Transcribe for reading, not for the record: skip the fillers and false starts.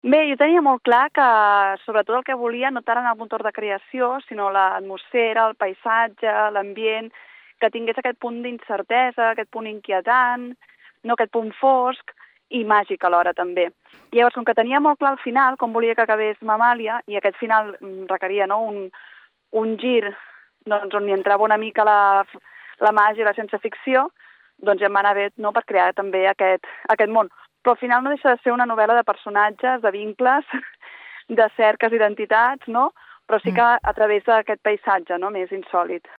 Bé, jo tenia molt clar que sobretot el que volia no tant en el motor de creació, sinó l'atmosfera, el paisatge, l'ambient, que tingués aquest punt d'incertesa, aquest punt inquietant, no aquest punt fosc i màgic alhora també. I llavors, com que tenia molt clar al final com volia que acabés Mamàlia, i aquest final requeria un gir doncs, on hi entrava una mica la màgia i la ciència-ficció, doncs ja em va anar bé per crear també aquest món. Però al final no deixa de ser una novel·la de personatges, de vincles, de cerques identitats, no? Però sí que a través d'aquest paisatge, no?, més insòlit.